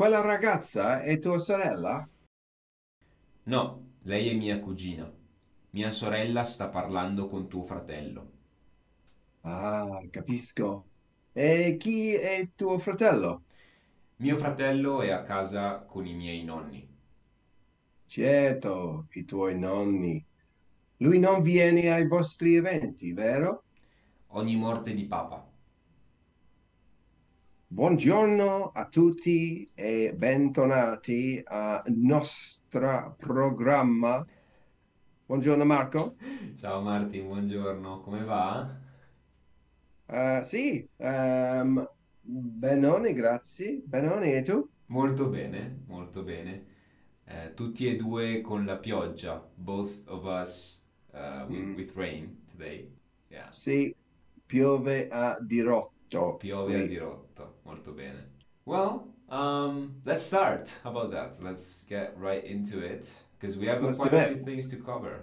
quella ragazza è tua sorella? No, lei è mia cugina. Mia sorella sta parlando con tuo fratello. Ah, capisco. E chi è tuo fratello? Mio fratello è a casa con i miei nonni. Certo, i tuoi nonni. Lui non viene ai vostri eventi, vero? Ogni morte di papa. Buongiorno a tutti e bentornati al nostro programma. Buongiorno Marco. Ciao Marti, buongiorno, come va? Sì, benone, grazie. Benone, e tu? Molto bene, molto bene. Tutti e due con la pioggia. Both of us Mm, with rain today. Yeah. sì, piove a dirotto Piove a qui. dirotto, molto bene. Well, let's start. How about that? Let's get right into it because we have Let's do quite a few it. things to cover.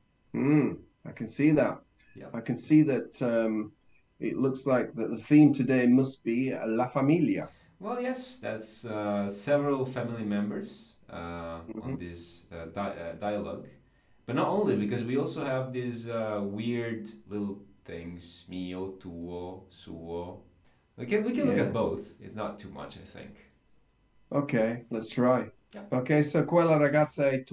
I can see that. Yeah. I can see that it looks like that the theme today must be La Familia. Well, yes, that's several family members on Mhm. this dialogue, but not only because we also have these weird little things: mio, tuo, suo. We can look at Yeah. both. It's not too much, I think. Okay, let's try. Yeah. Okay, so quella ragazza è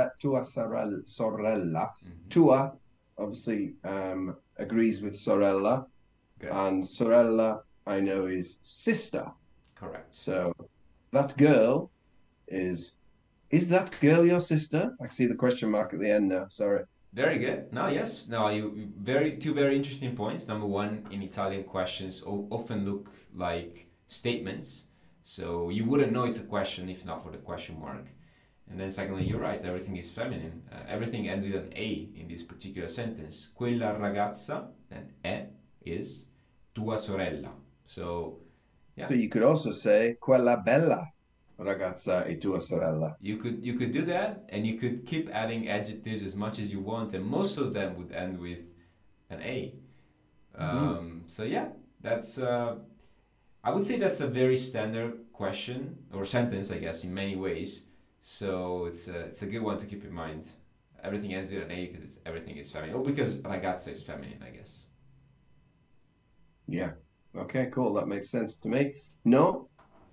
sorella. Hmm. Tua obviously agrees with sorella, Good. and sorella I know is sister. Correct. So that girl is that girl your sister? I see the question mark at the end now. Sorry. Very good. No, yes. No, you very two very interesting points. Number one, in Italian questions often look like statements, so you wouldn't know it's a question if not for the question mark. And then secondly, you're right. Everything is feminine. Everything ends with an a in this particular sentence. Quella ragazza, then is tua sorella. So yeah, So you could also say quella bella ragazza è tua sorella. you could do that, and you could keep adding adjectives as much as you want, and most of them would end with an a. Mhm. So yeah, that's I would say that's a very standard question or sentence, I guess, in many ways. So it's a good one to keep in mind. Everything ends with an A because it's everything is feminine, or because ragazza is feminine, I guess. Yeah. Okay, cool. That makes sense to me. No,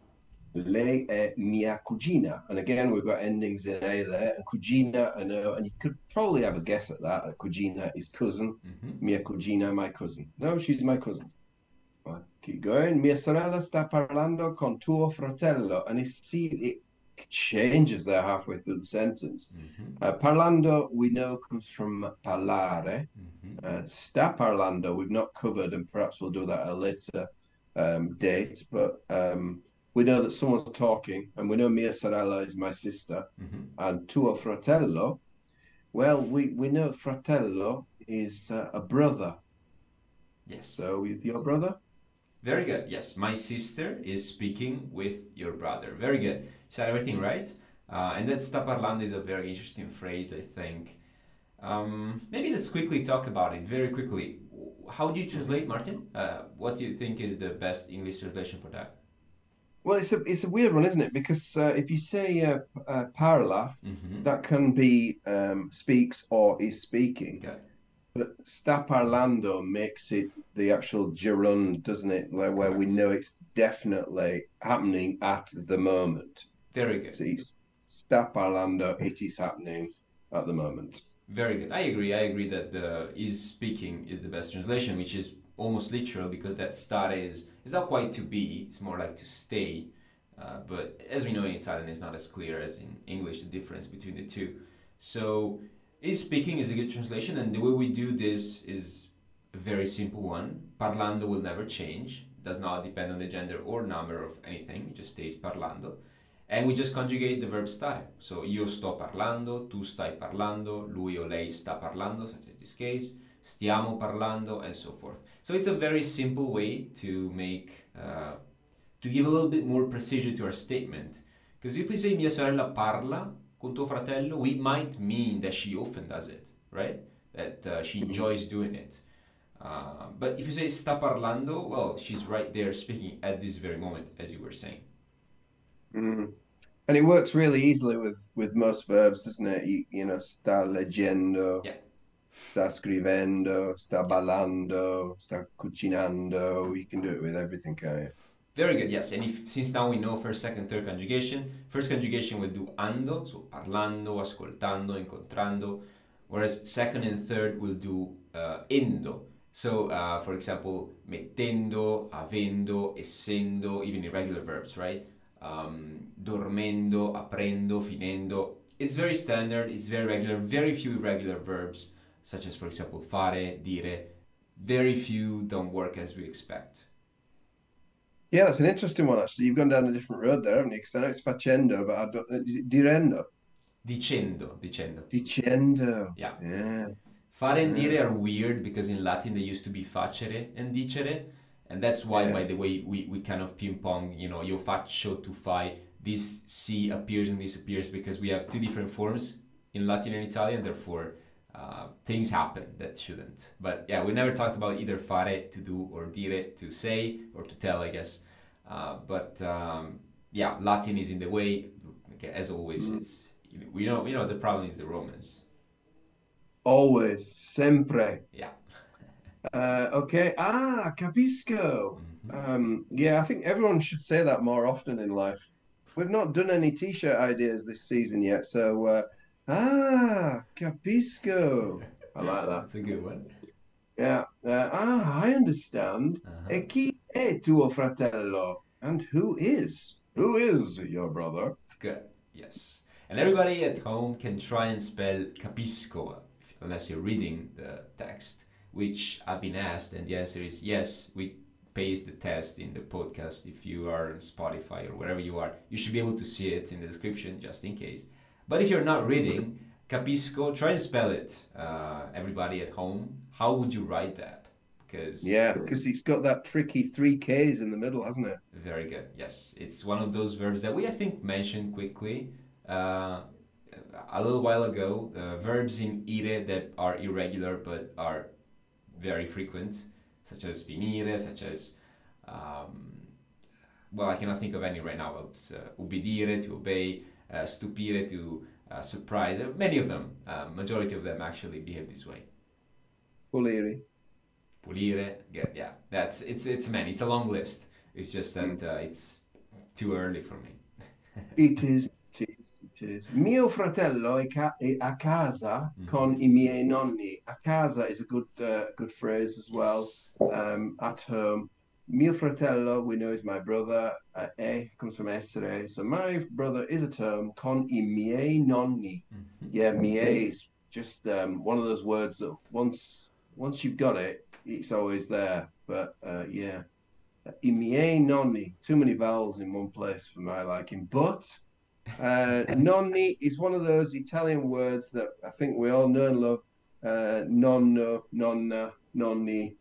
lei è mia cugina. And again, we've got endings in A there. And cugina, I know, and you could probably have a guess at that. Cugina is cousin. Mm-hmm. Mia cugina, my cousin. No, she's my cousin. Keep going. Mia sorella sta parlando con tuo fratello. And you see, it changes there halfway through the sentence. Mm-hmm. Parlando, we know, comes from parlare. Mm-hmm. Sta parlando, we've not covered, and perhaps we'll do that at a later date. But we know that someone's talking, and we know mia sorella is my sister, Mm-hmm. and tuo fratello. Well, we know fratello is a brother. Yes. So with your brother? Very good. Yes, my sister is speaking with your brother. Very good. Said everything right. And that sta parlando is a very interesting phrase, I think. Maybe let's quickly talk about it very quickly. How do you translate, Martin? What do you think is the best English translation for that? Well, it's a weird one, isn't it? Because if you say parla, Mm-hmm. that can be speaks or is speaking. Good. But sta parlando makes it the actual gerund, doesn't it? Like, where we Correct. know it's definitely happening at the moment. Very good. So it's sta parlando, it is happening at the moment. Very good. I agree. I agree that the is speaking is the best translation, which is almost literal because that stare is not quite to be. It's more like to stay. But as we know in Italian, it's not as clear as in English the difference between the two. So is speaking is a good translation, and the way we do this is a very simple one. Parlando will never change. It does not depend on the gender or number of anything. It just stays parlando. And we just conjugate the verb stare. So io sto parlando, tu stai parlando, lui o lei sta parlando, such as this case, stiamo parlando, and so forth. So it's a very simple way to to give a little bit more precision to our statement. Because if we say mia sorella parla con tuo fratello, we might mean that she often does it, right? That she Mhm. enjoys doing it. But if you say sta parlando, well, she's right there speaking at this very moment, as you were saying. Mm. And it works really easily with most verbs, doesn't it? Sta leggendo, Yeah, sta scrivendo, sta yeah. ballando, sta cucinando. You can do it with everything, can't you? Very good, yes. And if since now we know first, second, third conjugation, first conjugation will do ando, so parlando, ascoltando, incontrando, whereas second and third will do endo. So, for example, mettendo, avendo, essendo, even irregular verbs, right? Dormendo, aprendo, finendo. It's very standard, it's very regular, very few irregular verbs, such as, for example, fare, dire. Very few don't work as we expect. Yeah, that's an interesting one, actually. You've gone down a different road there, haven't you? Because I know it's facendo, but I don't. Is it direndo? Dicendo, dicendo. Dicendo. Yeah. Yeah. Fare and Yeah. dire are weird because in Latin they used to be facere and dicere, and that's why, Yeah. by the way, we kind of ping pong, io faccio to fai. This C appears and disappears because we have two different forms in Latin and Italian, therefore things happen that shouldn't. But yeah, we never talked about either fare to do or dire to say or to tell, I guess. But yeah, Latin is in the way. Okay, as always, Mm. it's we know the problem is the Romans. Always, sempre. Yeah. Okay. Capisco. Mhm. Yeah, I think everyone should say that more often in life. We've not done any t-shirt ideas this season yet, so capisco. I like that. That's a good one. Yeah. I understand. Uh-huh. E chi è tuo fratello? And who is? Who is your brother? Good. Yes. And everybody at home can try and spell capisco unless you're reading the text, which I've been asked, and the answer is yes. We paste the test in the podcast. If you are on Spotify or wherever you are, you should be able to see it in the description just in case. But if you're not reading capisco, try and spell it. Everybody at home, how would you write that? Because Yeah, because it's got that tricky three Ks in the middle, hasn't it? very good. Yes, it's one of those verbs that we, I think, mentioned quickly uh, a little while ago. Verbs in ire that are irregular but are very frequent, such as finire, such as well, I cannot think of any right now. But ubbidire to obey, stupire to surprise. Many of them, majority of them, actually behave this way. Puliri. Pulire, good, yeah. It's many. It's a long list. It's just that it's too early for me. It is, it is, it is. Mio fratello è a casa con i miei nonni. A casa is a good phrase as well. Yes. At home. Mio fratello, we know, is my brother. E comes from essere. So my brother is at home con i miei nonni. Yeah, miei is just one of those words that once you've got it, it's always there. But yeah. I miei nonni, too many vowels in one place for my liking. But nonni is one of those Italian words that I think we all know and love. Nonno, nonna, nonni.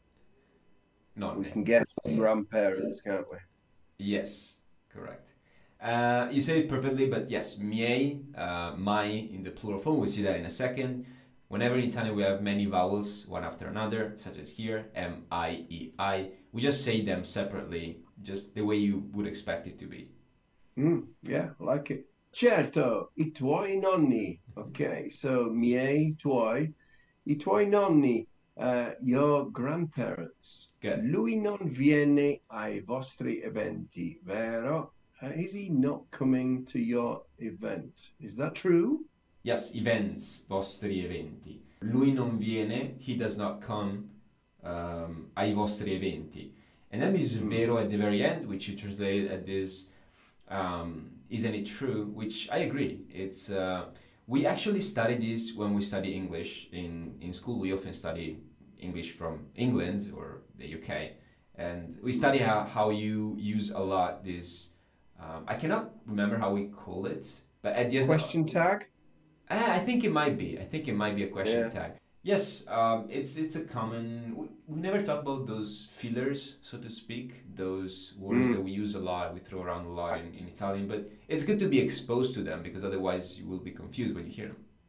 We Nonne. can guess grandparents, can't we? Yes, correct. You say it perfectly, but yes, miei, my in the plural form. We'll see that in a second. Whenever in Italian we have many vowels, one after another, such as here, M, I, E, I, we just say them separately, just the way you would expect it to be. Yeah, I like it. Certo, i tuoi nonni. Okay, so miei, tuoi. I tuoi nonni, your grandparents. Good. Lui non viene ai vostri eventi, vero? Is he not coming to your event? Is that true? Yes, events, vostri eventi. Lui non viene, he does not come ai vostri eventi. And then this vero at the very end, which you translated at this, isn't it true? Which I agree. It's we actually study this when we study English in school. We often study English from England or the UK, and we study how you use a lot this. I cannot remember how we call it, but at the end, Question tag? I think it might be. I think it might be a question Yeah. tag. Yes, it's a common. We never talk about those fillers, so to speak, those words that we use a lot, we throw around a lot in Italian. But it's good to be exposed to them because otherwise you will be confused when you hear them.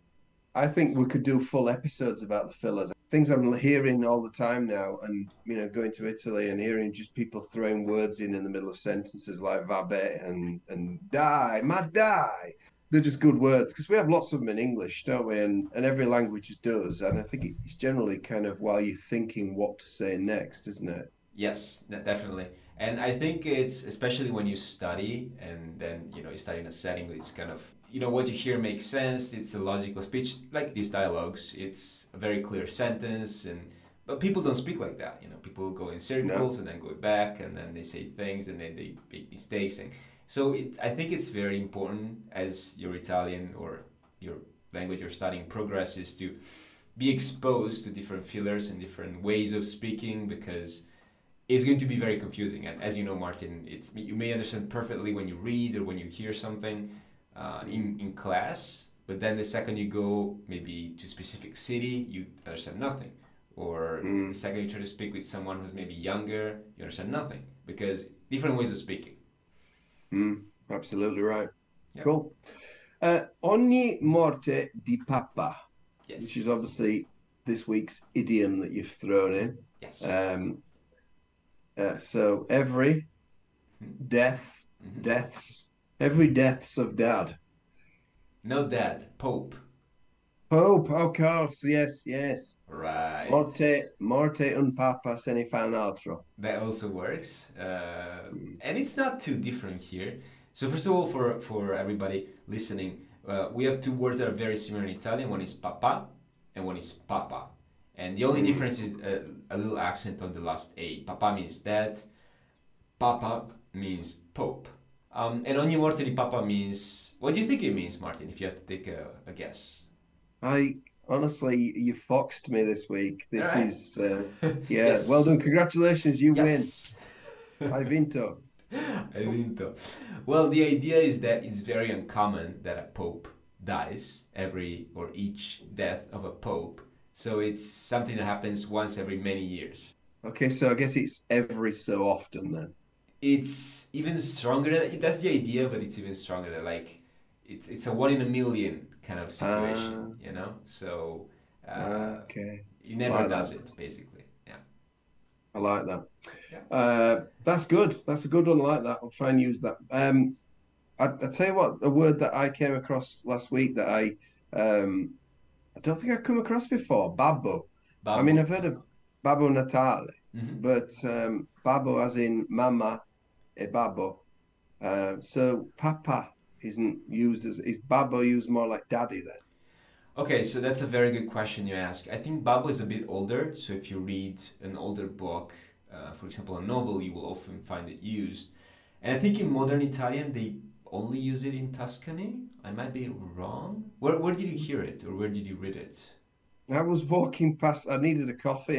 I think we could do full episodes about the fillers. Things I'm hearing all the time now, and going to Italy and hearing just people throwing words in the middle of sentences like vabbè and die, ma die. They're just good words because we have lots of them in English, don't we? And every language does. And I think it's generally kind of while you're thinking what to say next, isn't it? Yes, definitely. And I think it's especially when you study and then you study in a setting which kind of what you hear makes sense. It's a logical speech like these dialogues. It's a very clear sentence, and but people don't speak like that. People go in No. circles and then go back and then they say things and then they make mistakes. And so I think it's very important as your Italian or your language you're studying progresses to be exposed to different fillers and different ways of speaking because it's going to be very confusing. And as you know, Martin, you may understand perfectly when you read or when you hear something in class, but then the second you go maybe to a specific city, you understand nothing. Or the Mm, second you try to speak with someone who's maybe younger, you understand nothing because different ways of speaking. absolutely right. Yeah. Cool. Ogni morte di papa, which Yes. is obviously this week's idiom that you've thrown in. Yes. Um, so every death, Mm-hmm. deaths, every deaths of dad. No dad, Pope. Pope, of course, yes, yes. Right. Morte un papa se ne fa un altro. That also works, Mm. and it's not too different here. So first of all, for everybody listening, we have two words that are very similar in Italian. One is papa, and one is papa, and the only Mm. difference is a little accent on the last a. Papa means dad. Papa means pope. And ogni morte di papa means. What do you think it means, Martin? If you have to take a guess. I honestly, you foxed me this week. All This right. is, yeah, well Yes. done. Congratulations, you win. Yes. Hai vinto. I vinto. Well, the idea is that it's very uncommon that a pope dies every or each death of a pope. So it's something that happens once every many years. Okay, so I guess it's every so often then. It's even stronger. That's the idea, but it's even stronger. Like it's a 1 in a million kind of Ah, situation. So uh, okay. he never Like does that. it, basically. Yeah. I like that. Yeah. That's good. That's a good one. I like that. I'll try and use that. I tell you what, a word that I came across last week that I don't think I've come across before. Babbo. I mean, Babbo. I've heard of Babbo Natale, Hmm. but Babbo as in Mama e Babbo. So Papa isn't used as is Babbo used more like Daddy then? Okay, so that's a very good question you ask. I think Babbo is a bit older, so if you read an older book, for example, a novel, you will often find it used. And I think in modern Italian, they only use it in Tuscany. I might be wrong. Where did you hear it, or where did you read it? I was walking past. I needed a coffee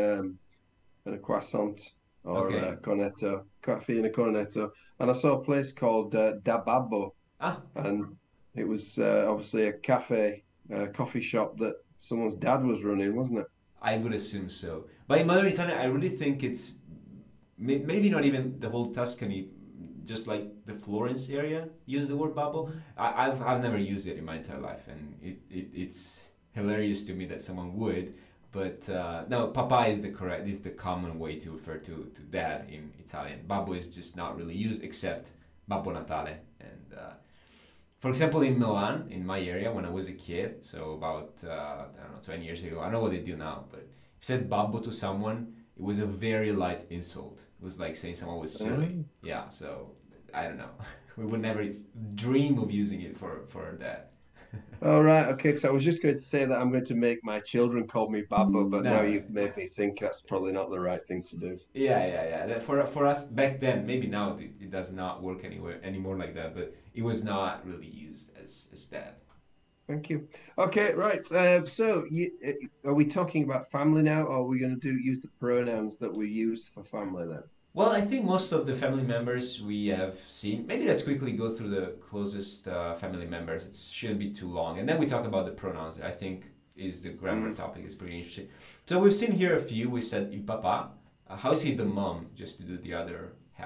and a croissant or Okay. a cornetto, coffee and a cornetto, and I saw a place called Da Babbo, Ah, and it was obviously a cafe, coffee shop that someone's dad was running, wasn't it? I would assume so. But in modern Italian, I really think it's maybe not even the whole Tuscany, just like the Florence area use the word Babbo. I've never used it in my entire life, and it's hilarious to me that someone would. But no, Papa is the common way to refer to dad in Italian. Babbo is just not really used except Babbo Natale. And for example, in Milan, in my area, when I was a kid, so about I don't know 20 years ago, I don't know what they do now, but if you said Babbo to someone, it was a very light insult. It was like saying someone was silly. Oh. Yeah, so I don't know. We would never dream of using it for that. All right, okay. Because I was just going to say that I'm going to make my children call me Babbo, but now No. you've made me think that's probably not the right thing to do. Yeah. For us back then, maybe now it does not work anywhere anymore like that, but it was not really used as that. Thank you. Okay, right. So, are we talking about family now, or are we going to do use the pronouns that we use for family then? Well, I think most of the family members we have seen. Maybe let's quickly go through the closest family members. It shouldn't be too long, and then we talk about the pronouns. I think is the grammar Mm. topic is pretty interesting. So we've seen here a few. We said il papa. How is he the mom? Just to do the other half.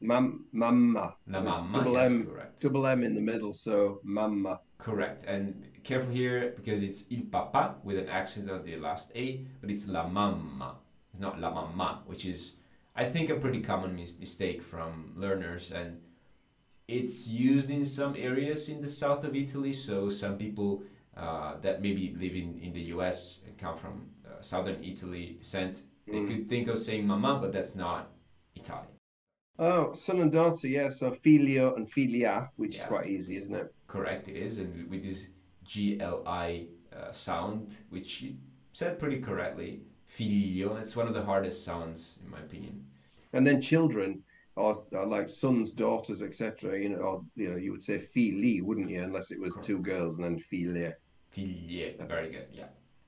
Mamma. La With mamma, yes, correct. double M in the middle, so mamma. Correct. And careful here because it's il papà with an accent on the last A, but it's la mamma. It's not la mamma, which is, I think, a pretty common mistake from learners. And it's used in some areas in the south of Italy. So some people that maybe live in the US and come from southern Italy descent, they could think of saying mamma, but that's not Italian. Oh, son and daughter, yeah. So filio and filia, which is Yeah, quite easy, isn't it? correct, it is. And with this GLI sound, which you said pretty correctly, figlio, it's one of the hardest sounds, in my opinion. And then children, or like sons, daughters, etc. Or you would say fili, wouldn't you? Unless it was two Correct. girls and then filia. Figlie, very good, yeah.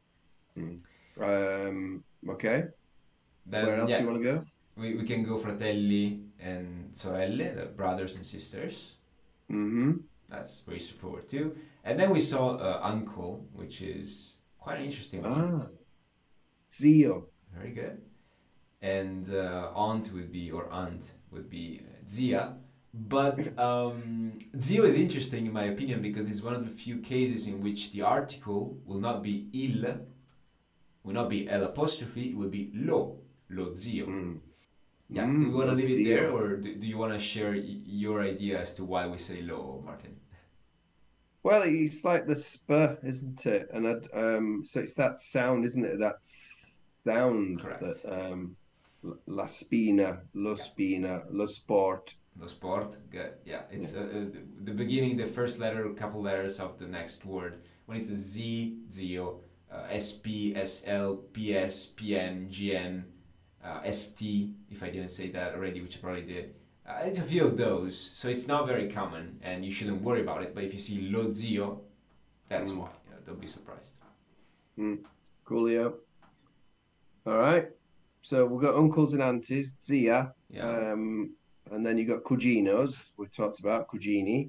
Okay. Where Then, else do yeah, you want to go? we can go fratelli and sorelle, the brothers and sisters. Mm-hmm. That's very straightforward too. And then we saw uncle, which is quite an interesting one. Ah, zio. Very good. And aunt would be, or aunt would be zia. But zio is interesting in my opinion because it's one of the few cases in which the article will not be il, will not be L apostrophe, it will be lo zio. Yeah, do you want to leave it there, or do you want to share your idea as to why we say lo, Martin? Well, it's like the spur, isn't it? And so it's that sound, isn't it? That sound Correct. that la spina, lo spina, lo sport. Lo sport, good. Yeah, it's the beginning, the first letter, a couple letters of the next word. When it's a Z, zio, SP, SL, PS, PN, GN, ST, if I didn't say that already, which I probably did. It's a few of those, so it's not very common, and you shouldn't worry about it. But if you see lo zio, that's why. Don't be surprised. Coolio. All right. So we've got uncles and aunties, zia. Yeah. And then you got cuginos, we talked about, cugini.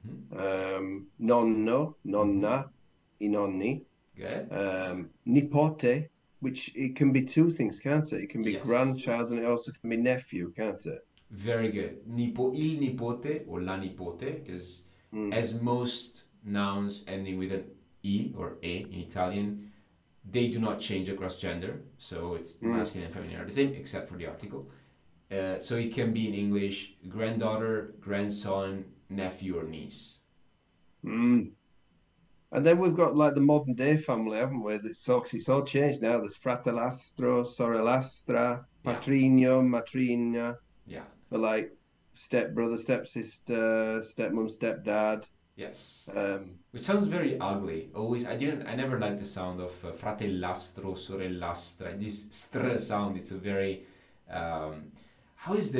Nonno, nonna, I nonni. Good. Nipote, which it can be two things, can't it? It can be Yes. grandchild and it also can be nephew, can't it? Very good. Il nipote or la nipote, because as most nouns ending with an I or E in Italian, they do not change across gender. So it's masculine and feminine are the same, except for the article. So it can be in English granddaughter, grandson, nephew, or niece. And then we've got like the modern day family, haven't we? It's all changed now. There's fratellastro, sorellastra, patrigno, matrigna. Yeah. For like stepbrother, stepsister, stepmom, stepdad. Yes. Which sounds very ugly. I never liked the sound of fratellastro, sorellastra. This str sound, it's a very, how is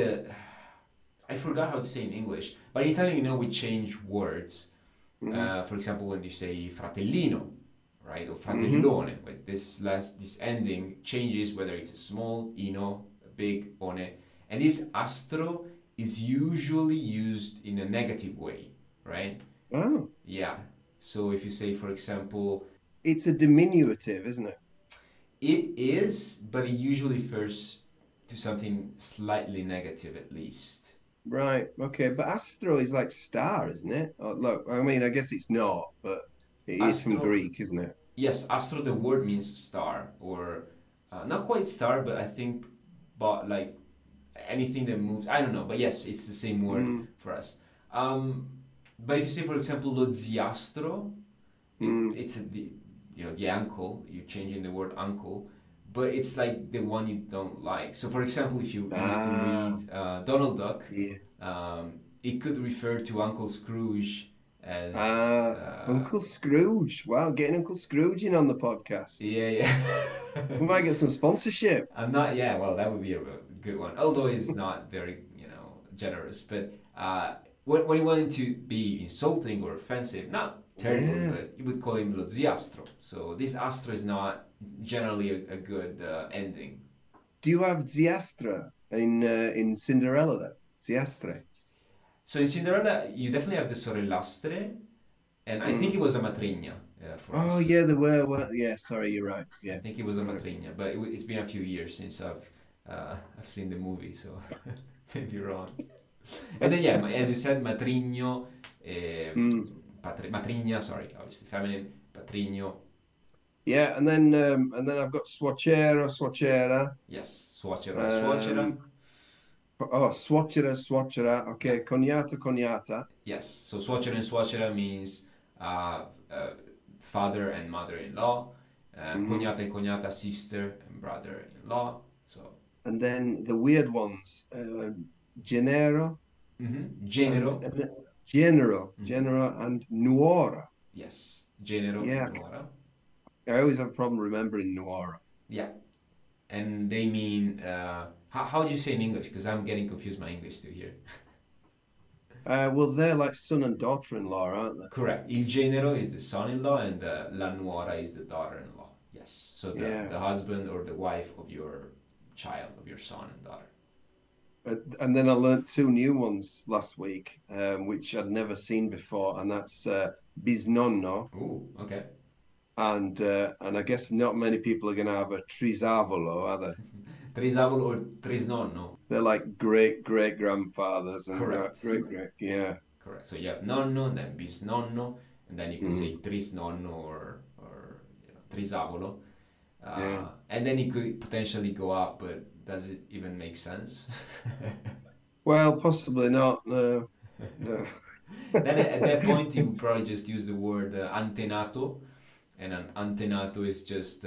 I forgot how to say in English. But in Italian, we change words. For example, when you say fratellino, right, or fratellone, but this ending changes whether it's a small ino, a big one, and this astro is usually used in a negative way, right? Oh. Yeah. So if you say, for example, it's a diminutive, isn't it? It is, but it usually refers to something slightly negative, at least. Right. Okay. But astro is like star, isn't it? Oh, look, I mean, I guess it's not, but it is from Greek, isn't it? Yes, astro, the word means star, or not quite star, but I think, but like anything that moves. I don't know, but yes, it's the same word for us. But if you say, for example, lo ziastro, it's the uncle. You're changing the word uncle. But it's like the one you don't like. So, for example, if you used to read Donald Duck, it could refer to Uncle Scrooge as... Uncle Scrooge. Wow, getting Uncle Scrooge in on the podcast. Yeah. We might get some sponsorship. Well, that would be a good one. Although it's not very, generous. But when you want it to be insulting or offensive, not terrible, but you would call him lo ziastro. So this astro is not generally a good ending. Do you have ziastra in Cinderella then? Ziastre. So in Cinderella, you definitely have the sorellastre, and I think it was a matrigna for us. Oh yeah, there were. Yeah, sorry, you're right. Yeah, I think it was a matrigna, but it's been a few years since I've seen the movie, so maybe you're wrong. And then, yeah, as you said, matrigno, Mm. matrigna, sorry, obviously feminine, patrigno, Yeah, and then I've got suocero, suocera. yes, suocero e suocera, Um, oh, suocera, suocera. yeah, Okay, cognato, cognata. yes. So suocero and suocera means uh, uh, father and mother-in-law, Hmm. cognata and cognata, sister and brother-in-law. So, And then the weird ones, genero genero, and genero, mhm, genero and nuora. yes, genero and Yeah, nuora, I always have a problem remembering nuora. yeah. And they mean, how do you say in English? Because I'm getting confused my English too here. Well, they're like son and daughter-in-law, aren't Correct. Il genero is the son-in-law and la nuora is the daughter-in-law. Yes. So they? Yeah. the husband or the wife of your child, of your son and daughter. And then I learnt two new ones last week, which I'd never seen before, and that's bisnonno, Ooh, okay. and I guess not many people are going to have a trisavolo, are they? Trisavolo or trisnonno. They're like great great grandfathers and Correct. great great, yeah. Correct. So you have nonno, then bisnonno, and then you could Mm, say trisnonno or trisavolo. yeah. And then it could potentially go up, but does it even make sense? Well, possibly not. No, no. Then at that point, you would probably just use the word antenato, and an antenato is just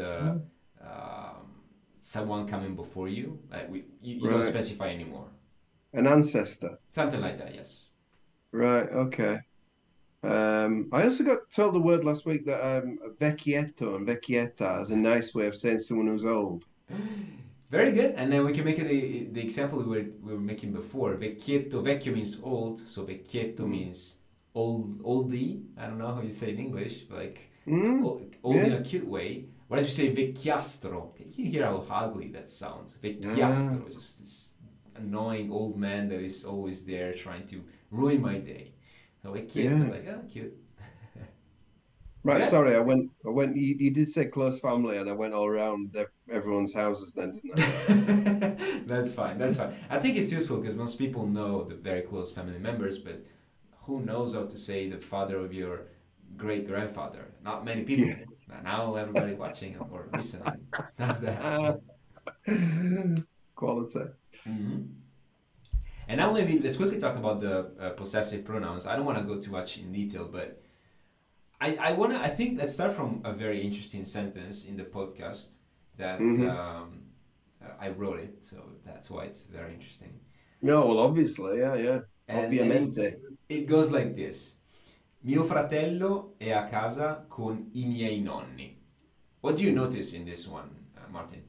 someone coming before you. Like you don't Right, specify anymore. an ancestor. Something like that, yes. Right, okay. I also got told the word last week that vecchietto and vecchietta is a nice way of saying someone who's old. Very good. And then we can make it the example we were making before. Vecchietto, vecchio means old, so vecchietto Mm. means oldie. I don't know how you say it in English, but like Mm, old in yeah. a cute way. Whereas you say vecchiastro, you can hear how ugly that sounds. Ah, Vecchiastro, just this annoying old man that is always there trying to ruin my day. So vecchietto is yeah. like, oh, cute. Right, Good. sorry, I went, you did say close family, and I went all around everyone's houses then, didn't I? That's fine. That's fine. I think it's useful because most people know the very close family members, but who knows how to say the father of your great grandfather? Not many people. Yeah. Now everybody watching or listening does that. Ah, quality. Hmm. And now maybe let's quickly talk about the possessive pronouns. I don't want to go too much in detail, but I think let's start from a very interesting sentence in the podcast that Hmm. I wrote it, so that's why it's very interesting. No, well, obviously, yeah, yeah. And Ovviamente. it goes like this. Mio fratello è a casa con I miei nonni. What do you notice in this one, Martin?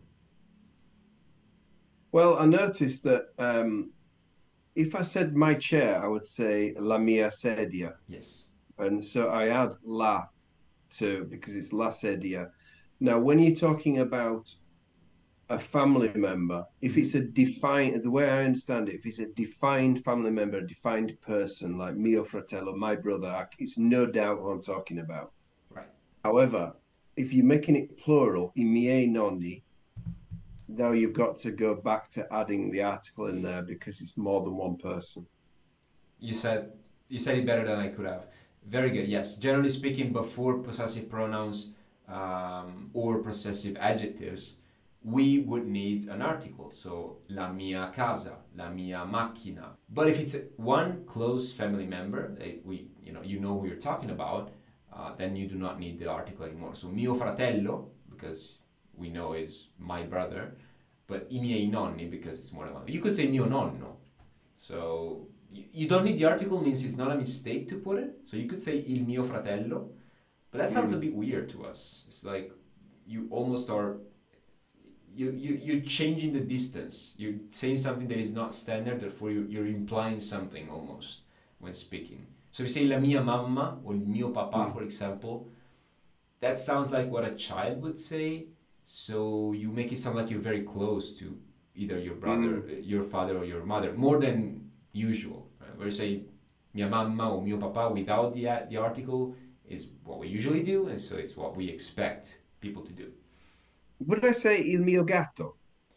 Well, I noticed that if I said my chair, I would say la mia sedia. Yes. And so I add la to because it's la sedia. Now, when you're talking about a family member, if it's a Hmm. defined, the way I understand it, if it's a defined family member, a defined person like mio fratello, my brother, it's no doubt who I'm talking about. Right. However, if you're making it plural, i miei nonni, now you've got to go back to adding the article in there because it's more than one person. You said you said it better than I could have. Very good. Yes. Generally speaking, before possessive pronouns or possessive adjectives, we would need an article. So la mia casa, la mia macchina. But if it's one close family member, you know who you're talking about, then you do not need the article anymore. So mio fratello, because we know is my brother, but I miei nonni because it's more than one. You could say mio nonno. So you don't need the article means it's not a mistake to put it. So you could say il mio fratello, but that sounds a Mm, bit weird to us. It's like you almost are you're changing the distance. You're saying something that is not standard, therefore you're implying something almost when speaking. So if you say la mia mamma or il mio papà, mm, for example, that sounds like what a child would say. So you make it sound like you're very close to either your brother, mm. your father, or your mother, more than usual. Right? Where you say mia mamma or mio papà without the article is what we usually do, and so it's what we expect people to do. Would I say il mio gatto?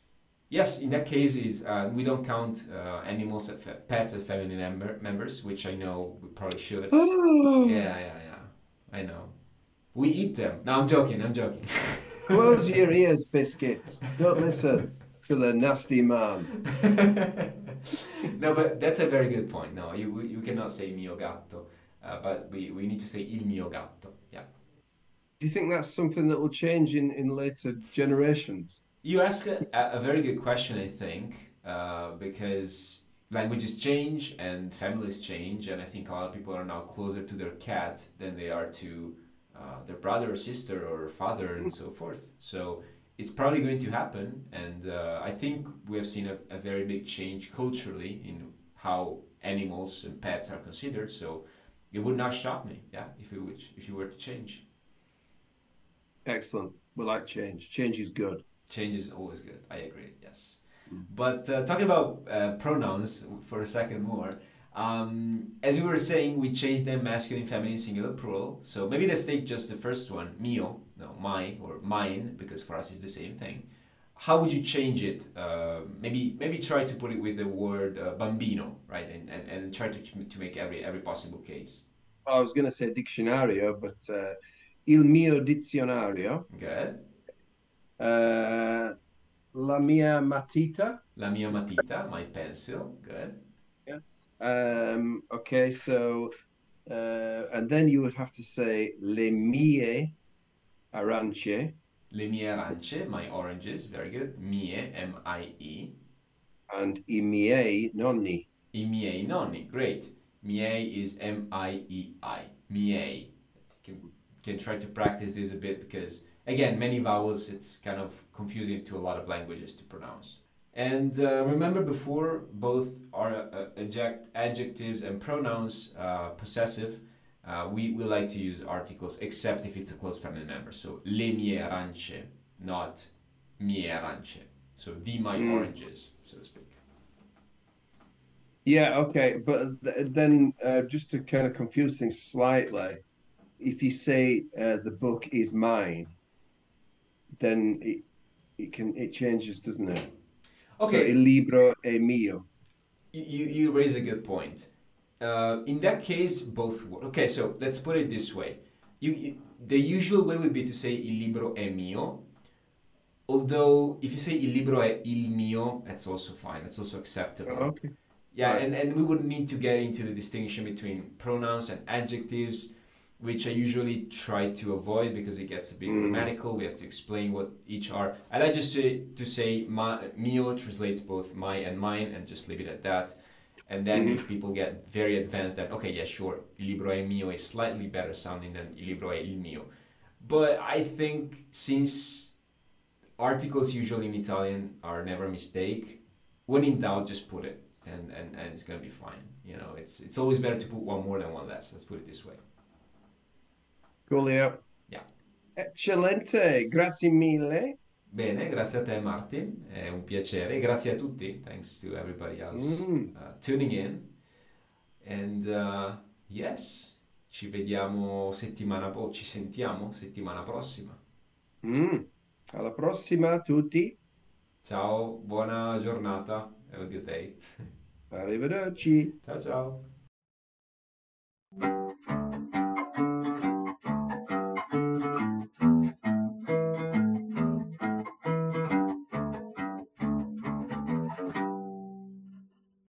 Yes, in that case, is we don't count animals, pets as family members, which I know we probably should. Yeah, yeah, yeah. I know. We eat them. No, I'm joking. I'm joking. Close your ears, biscuits. Don't listen to the nasty man. No, but that's a very good point. No, you cannot say mio gatto, but we need to say il mio gatto. Yeah. Do you think that's something that will change in later generations? You ask a very good question, I think, because languages change and families change, and I think a lot of people are now closer to their cat than they are to their brother or sister or father and so forth. So it's probably going to happen, and I think we have seen a very big change culturally in how animals and pets are considered. So it would not shock me, yeah, if you were to change. Excellent. We like change. Change is good. Change is always good. I agree. Yes. But talking about pronouns for a second more, as you were saying, we changed them masculine, feminine, singular, plural. So maybe let's take just the first one, mio, no, my or mine, because for us it's the same thing. How would you change it? Maybe try to put it with the word bambino, right? And try to make every possible case. I was going to say dictionario, but il mio dizionario, Good. la mia matita. La mia matita, my pencil. Good. Yeah. Okay, so and then you would have to say le mie arance Le mie arance, my oranges, very good. Mie, M-I-E. and i miei nonni. I miei nonni, great. Miei is M-I-E-I. Miei. Can try to practice this a bit because, again, many vowels, it's kind of confusing to a lot of languages to pronounce. And remember before, both are adjectives and pronouns possessive. We like to use articles except if it's a close family member. So le mie arance, not mie arance. So the my oranges, so to speak. Yeah, okay, but then just to kind of confuse things slightly, if you say the book is mine, then it changes, doesn't it? So il Okay, libro è mio. you raise a good point. In that case, both work. Okay, so let's put it this way. The usual way would be to say il libro è mio. Although if you say il libro è il mio, that's also fine. That's also acceptable. Okay. Yeah, Right. and we would need to get into the distinction between pronouns and adjectives, which I usually try to avoid because it gets a bit grammatical. We have to explain what each are. I like just to say mio translates both my and mine and just leave it at that. And then if people get very advanced, then okay, yeah, sure, il libro è mio is slightly better sounding than il libro è il mio. But I think since articles usually in Italian are never a mistake, when in doubt, just put it. And it's gonna be fine. You know, it's always better to put one more than one less. Let's put it this way. Coolio. Yeah. Eccellente, grazie mille. Bene, grazie a te Martin, è un piacere. Grazie a tutti. Thanks to everybody else tuning in. And yes, ci vediamo ci sentiamo settimana prossima. Alla prossima a tutti. Ciao, buona giornata. Have a good day. Arrivederci. Ciao ciao.